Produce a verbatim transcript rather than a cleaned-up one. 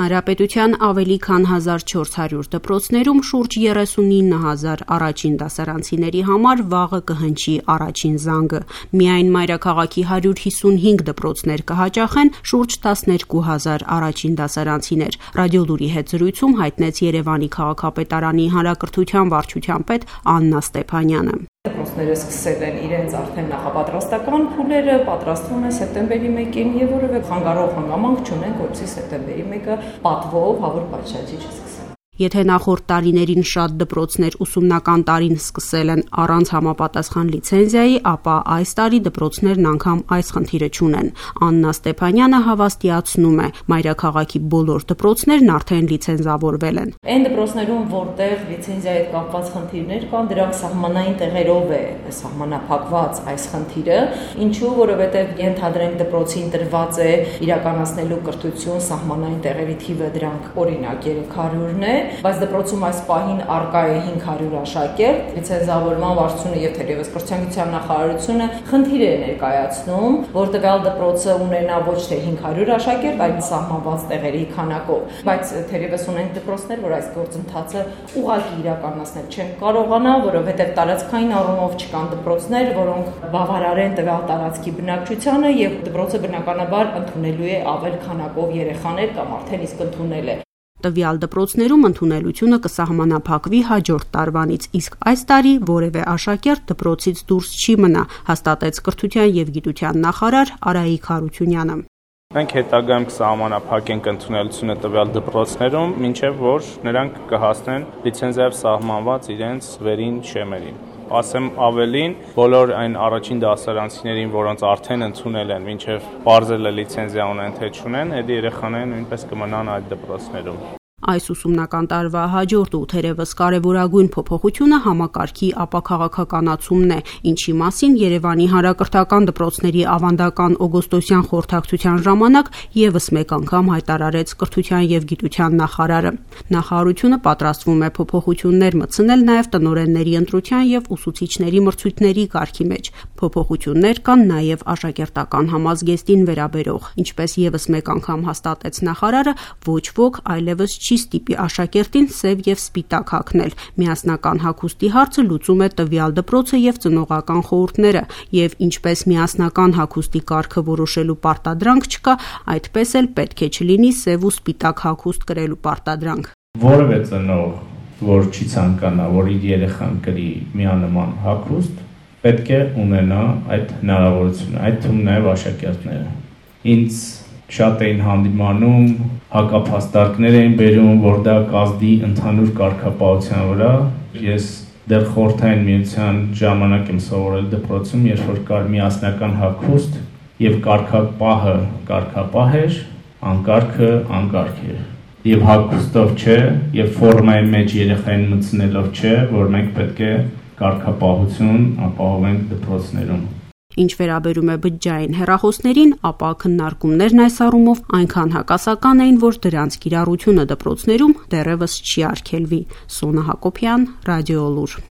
Հանրապետության ավելի քան հազար չորս հարյուր դպրոցներում շուրջ երեսունինը հազար առաջին դասարանցիների համար վաղը կհնչի առաջին զանգը։ Միայն մայրաքաղաքի հարյուր հիսունհինգ դպրոցներ կհաճախեն շուրջ տասներկու հազար առաջին դասարանցիներ։ Ռադիոլուրի հետ զրույցում հայտնեց Երևանի քաղաքապետարանի հանրակրթության վարչության պետ Աննա Ստեփանյանը։ Դպրոցները սկսել են իրենց արդեն նախապատրաստական փուլերը, պատրաստվում են սեպտեմբերի մեկին եւ որևէ խանգարող հանգամանք չունենք, որպեսզի սեպտեմբերի մեկը պատվով հավուր պատշաճի չսկսեն։ Եթե նախորդ տարիներին շատ դպրոցներ ուսումնական տարին սկսել են առանց համապատասխան լիցենզիայի, ապա այս տարի դպրոցներն անգամ այս խնդիրը չունեն։ Աննա Ստեփանյանը հավաստիացնում է, մայրաքաղաքի բոլոր դպրոցներն արդեն լիցենզավորվել են։ Այն դպրոցներում, որտեղ լիցենզիայի հետ կապված խնդիրներ կան, դրանք սահմանային տեղերով է սահմանափակված այս խնդիրը, ինչու, որովհետև ենթադրենք դպրոցին տրված է իրականացնելու կրթություն սահմանային տեղերի թիվը դրանք օրինակ երեք հարյուրն է, բայց դպրոցում այս պահին առկա է հինգ հարյուր աշակերտ, լիցենզավորման վարչությունը եւ թերևս կրթության նախարարությունը խնդիր է ներկայացնում, որ տվյալ դպրոցը ունենա ոչ թե հինգ հարյուր աշակերտ, այլ սահմանված տեղերի քանակով, բայց թերևս ունենք դպրոցներ, որ այս գործընթացը ուղղակի իրականացնել չեն կարողանա, որովհետեւ տարածքային առումով չկան դպրոցներ, որոնք բավարարեն տվյալ տարածքի բնակչությանը եւ դպրոցը բնականաբար ընդունելու է ավել քանակով երեխաներ կամ արդեն իսկ ընդունել է։ Տվյալ դպրոցներում ընդունելությունը կսահմանափակվի հաջորդ տարվանից, իսկ այս տարի որևէ աշակերտ դպրոցից դուրս չի մնա, հաստատեց կրթության եւ գիտության նախարար Արայիկ Հարությունյանը։ Մենք հետագայում կսահմանափակենք ընդունելությունը տվյալ դպրոցներում, մինչև որ նրանք կհասնեն լիցենզիայով սահմանված իրենց վերին շեմերին։ Ասեմ ավելին, բոլոր այն առաջին դասարանցիներին, որոնց արդեն ընդունել են, մինչև պարզել է լիցենզիա ունեն թե չունեն, այդ երեխաները նույնպես կմնան այդ դպրոցներում։ Այս ուսումնական տարվա հաջորդ ու թերևս կարևորագույն փոփոխությունը համակարգի ապաքաղաքականացումն է, ինչի մասին Երևանի հանրակրթական դպրոցների ավանդական օգոստոսյան խորհրդակցության ժամանակ եւս մեկ անգամ հայտարարեց կրթության եւ գիտության նախարարը։ Նախարարությունը պատրաստվում է փոփոխություններ մտցնել նաեւ տնօրենների ընտրության եւ ուսուցիչների մրցույթների կարգի մեջ։ Փոփոխություններ կան նաեւ աշակերտական համազգեստին վերաբերող, ինչպես եւս մեկ անգամ հաստատեց նախարարը, ոչ ոք այլևս չի ստիպի աշակերտին սև եւ սպիտակ հագնել։ Միասնական հագուստի հարցը լուծում է տվյալ դպրոցը եւ ծնողական խորհուրդները, եւ ինչպես միասնական հագուստի կարգը որոշելու պարտադրանք չկա, այդպես էլ պետք է չլինի սև ու սպիտակ հագուստ կրելու պարտադրանք։ Որևէ ծնող, որ չի ցանկանա, որ իր երեխան կրի միանման հագուստ, պետք է ունենա այդ հնարավորությունը, այդ թվում նաեւ աշակերտները։ Ինձ շատ էին հանդիմանում, հակափաստարկներ էին բերում, որ դա կազդի ընդհանուր կարգապահության վրա։ Ես դեռ խորհրդային միության ժամանակ եմ սովորել դպրոցում, երբ որ կար միասնական հագուստ եւ կարգապահը կարգապահ էր, անկարգը անկարգ էր։ Եվ հագուստով չէ, եւ ֆորմայի մեջ երեխային մտցնելով չէ, որ մենք պետք է կարգապահություն ապահովենք դպրոցներում։ Ինչ վերաբերում է բջջային հեռախոսներին, ապա քննարկումներն այս առումով այնքան հակասական էին, որ դրանց կիրառությունը դպրոցներում դեռևս չի արգելվի։ Սոնա Հակոբյան, Ռադիոլուր։